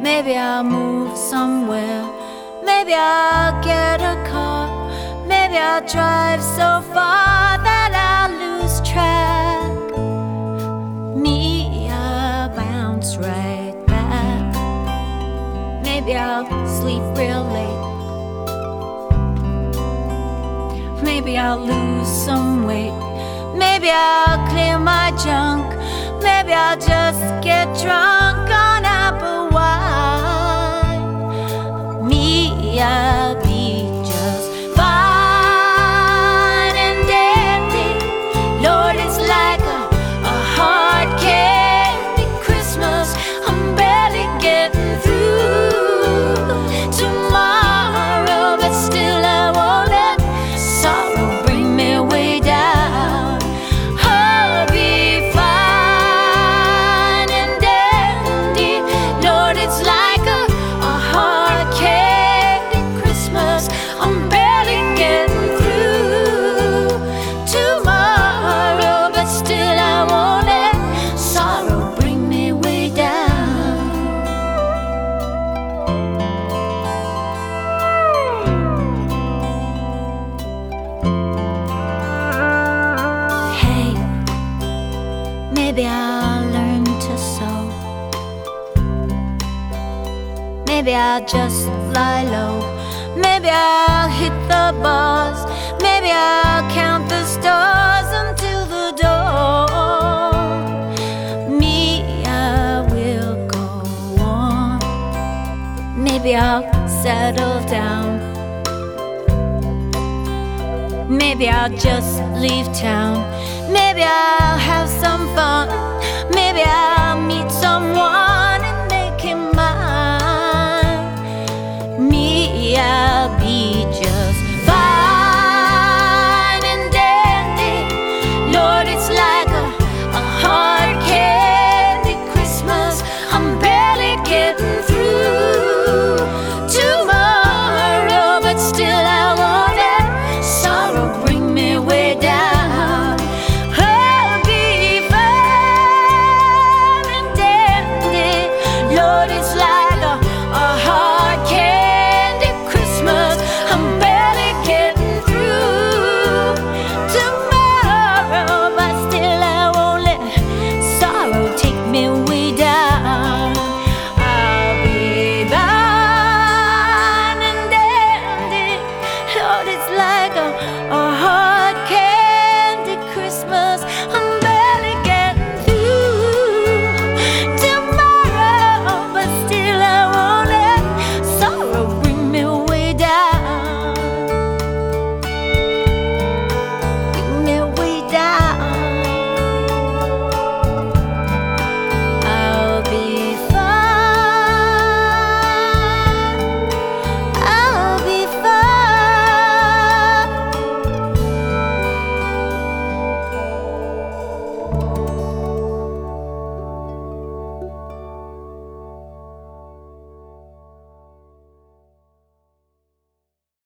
Maybe I'll move somewhere. Maybe I'll get a car. Maybe I'll drive so far that I'll lose track. Me, I'll bounce right back. Maybe I'll sleep real late. Maybe I'll lose some weight. Maybe I'll clear my junk. Maybe I'll just get drunk on apple wine. Me, I'll be just fine and dandy. Lord, it's like a hard candy Christmas. I'm barely getting through tomorrow, but still I won't let sorrow bring me way down. I'll be fine and dandy. Lord, it's like a hard candy Christmas. I'm barely getting through tomorrow, but still I won't let sorrow bring me way down. Hey, maybe I'll learn to sew. Maybe I'll just lie low. Maybe I'll hit the bars. Maybe I'll count the stars until the dawn. Me, I will go on. Maybe I'll settle down. Maybe I'll just leave town. Maybe I'll have some fun. Maybe I'll meet someone and make him mine. Me, I'll be just fine and dandy. Lord, it's like a hard candy Christmas. I'm barely getting through tomorrow, but still I won't let sorrow bring me way down. I'll be fine and dandy. Lord, it's like a hard candy Christmas. I'm barely getting through tomorrow, but still I won't let sorrow take me way down. I'll be fine and dandy. Lord, it's like a hard candy Christmas.